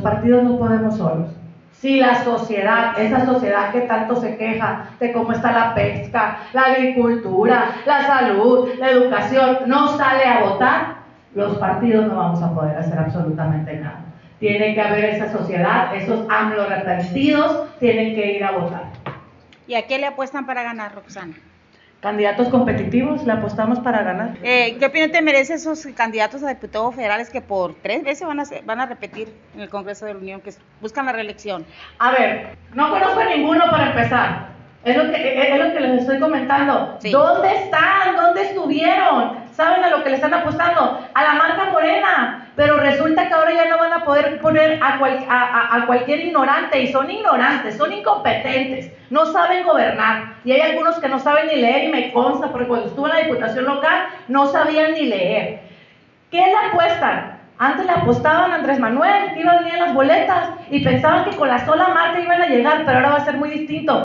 partidos no podemos solos. Si la sociedad, esa sociedad que tanto se queja de cómo está la pesca, la agricultura, la salud, la educación, no sale a votar, los partidos no vamos a poder hacer absolutamente nada. Tiene que haber esa sociedad, esos AMLO arrepentidos tienen que ir a votar. ¿Y a qué le apuestan para ganar, Roxana? Candidatos competitivos, le apostamos para ganar. ¿Qué opinión te merecen esos candidatos a diputados federales que por 3 veces van a repetir en el Congreso de la Unión, que buscan la reelección? A ver, no conozco a ninguno para empezar. Es lo que les estoy comentando. Sí. ¿Dónde están? ¿Dónde estuvieron? ¿Saben a lo que le están apostando? A la marca Morena. Pero resulta que ahora ya no van a poder poner a cualquier ignorante. Y son ignorantes, son incompetentes. No saben gobernar. Y hay algunos que no saben ni leer y me consta, porque cuando estuve en la diputación local no sabían ni leer. ¿Qué le apuestan? Antes le apostaban a Andrés Manuel, que iba a venir en las boletas y pensaban que con la sola marca iban a llegar, pero ahora va a ser muy distinto.